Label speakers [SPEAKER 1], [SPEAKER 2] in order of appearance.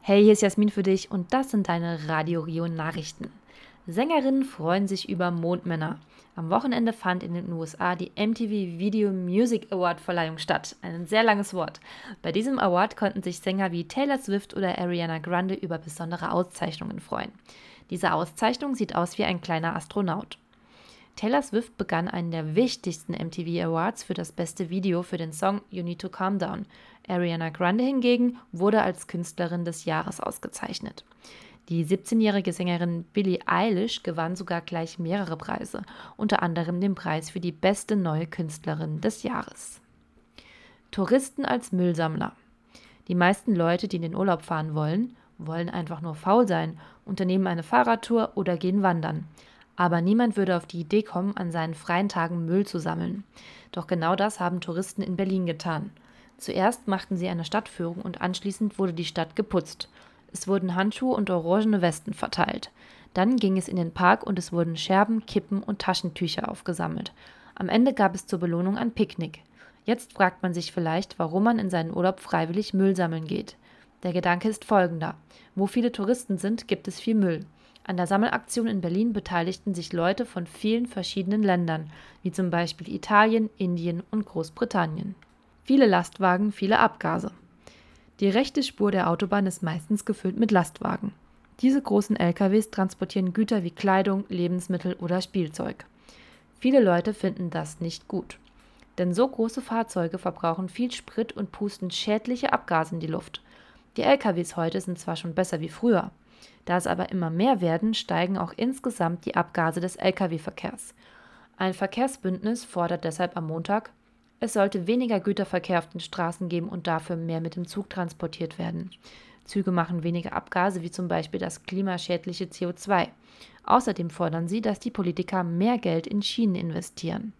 [SPEAKER 1] Hey, hier ist Jasmin für dich und das sind deine Radio Rio Nachrichten. Sängerinnen freuen sich über Mondmänner. Am Wochenende fand in den USA die MTV Video Music Award Verleihung statt. Ein sehr langes Wort. Bei diesem Award konnten sich Sänger wie Taylor Swift oder Ariana Grande über besondere Auszeichnungen freuen. Diese Auszeichnung sieht aus wie ein kleiner Astronaut. Taylor Swift begann einen der wichtigsten MTV Awards für das beste Video für den Song You Need to Calm Down. Ariana Grande hingegen wurde als Künstlerin des Jahres ausgezeichnet. Die 17-jährige Sängerin Billie Eilish gewann sogar gleich mehrere Preise, unter anderem den Preis für die beste neue Künstlerin des Jahres. Touristen als Müllsammler. Die meisten Leute, die in den Urlaub fahren wollen einfach nur faul sein, unternehmen eine Fahrradtour oder gehen wandern. Aber niemand würde auf die Idee kommen, an seinen freien Tagen Müll zu sammeln. Doch genau das haben Touristen in Berlin getan. Zuerst machten sie eine Stadtführung und anschließend wurde die Stadt geputzt. Es wurden Handschuhe und orangene Westen verteilt. Dann ging es in den Park und es wurden Scherben, Kippen und Taschentücher aufgesammelt. Am Ende gab es zur Belohnung ein Picknick. Jetzt fragt man sich vielleicht, warum man in seinen Urlaub freiwillig Müll sammeln geht. Der Gedanke ist folgender: Wo viele Touristen sind, gibt es viel Müll. An der Sammelaktion in Berlin beteiligten sich Leute von vielen verschiedenen Ländern, wie zum Beispiel Italien, Indien und Großbritannien. Viele Lastwagen, viele Abgase. Die rechte Spur der Autobahn ist meistens gefüllt mit Lastwagen. Diese großen LKWs transportieren Güter wie Kleidung, Lebensmittel oder Spielzeug. Viele Leute finden das nicht gut. Denn so große Fahrzeuge verbrauchen viel Sprit und pusten schädliche Abgase in die Luft. Die LKWs heute sind zwar schon besser wie früher. Da es aber immer mehr werden, steigen auch insgesamt die Abgase des Lkw-Verkehrs. Ein Verkehrsbündnis fordert deshalb am Montag, es sollte weniger Güterverkehr auf den Straßen geben und dafür mehr mit dem Zug transportiert werden. Züge machen weniger Abgase, wie zum Beispiel das klimaschädliche CO2. Außerdem fordern sie, dass die Politiker mehr Geld in Schienen investieren.